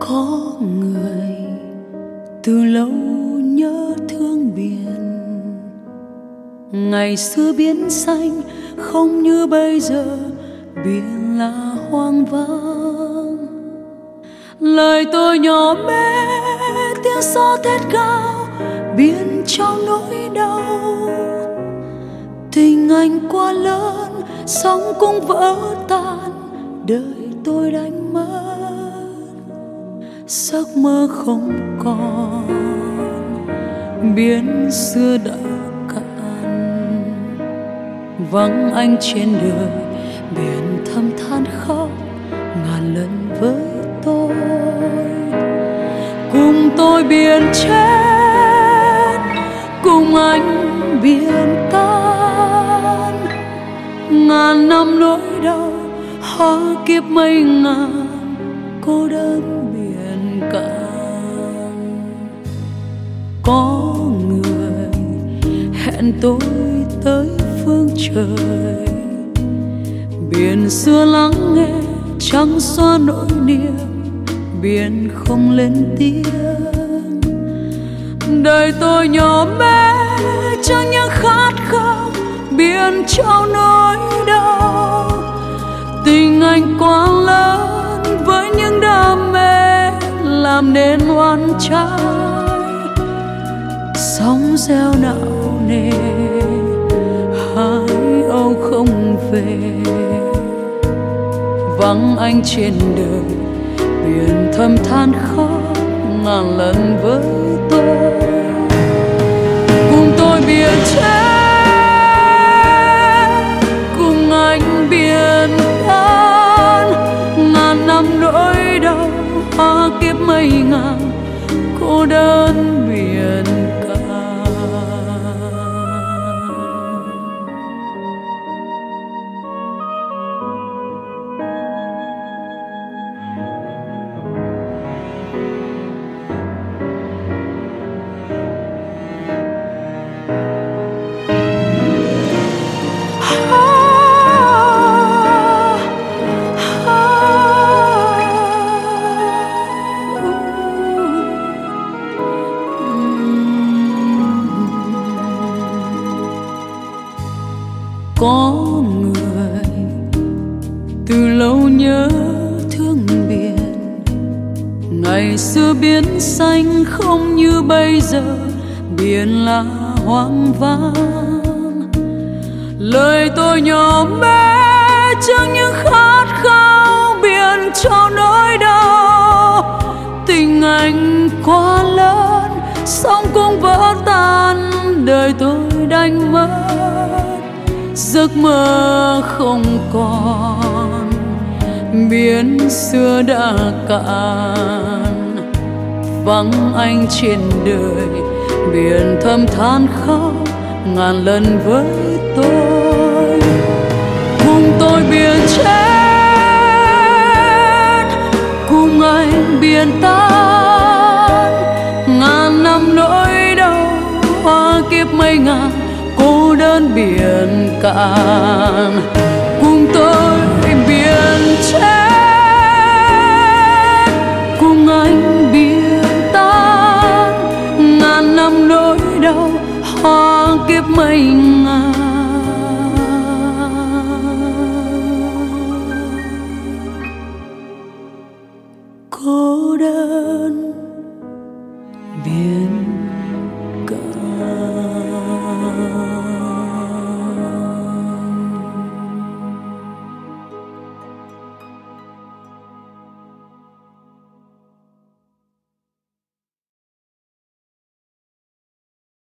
Có người từ lâu nhớ thương biển, ngày xưa biển xanh không như bây giờ, biển là hoang vắng. Lời tôi nhỏ bé tiếng gió thét gào, biển trong nỗi đau. Tình anh quá lớn, sóng cũng vỡ tan, đời tôi đánh mất. Giấc mơ không còn, biển xưa đã cạn. Vắng anh trên đời, biển thầm than khóc ngàn lần với tôi. Cùng tôi biển chết, cùng anh biển tan. Ngàn năm nỗi đau, hóa kiếp mây ngàn, cô đơn biển cạn. Có người hẹn tôi tới phương trời, biển xưa lắng nghe trắng xóa nỗi niềm, biển không lên tiếng. Đời tôi nhỏ bé trong những khát khao, biển trong nỗi đau. Tình anh quá lớn với những đam mê, làm nên oan trái. Sóng reo não nề, hai âu không về. Vắng anh trên đời, biển thầm than khóc ngàn lần với tôi. Cùng tôi biển chết, cùng anh biển tan. Ngàn năm nỗi đau, hóa kiếp mây ngàn, cô đơn biển cạn. Có người từ lâu nhớ thương biển, ngày xưa biển xanh không như bây giờ, biển là hoang vắng. Lời tôi nhỏ bé trước những khát khao, biển cho nỗi đau. Tình anh quá lớn, sóng cũng vỡ tan, đời tôi đánh mất. Giấc mơ không còn, biển xưa đã cạn. Vắng anh trên đời, biển thầm than khóc ngàn lần với tôi. Cùng tôi biển chết, cùng anh biển tan. Ngàn năm nỗi đau, hóa kiếp mây ngàn, cô đơn biển cạn.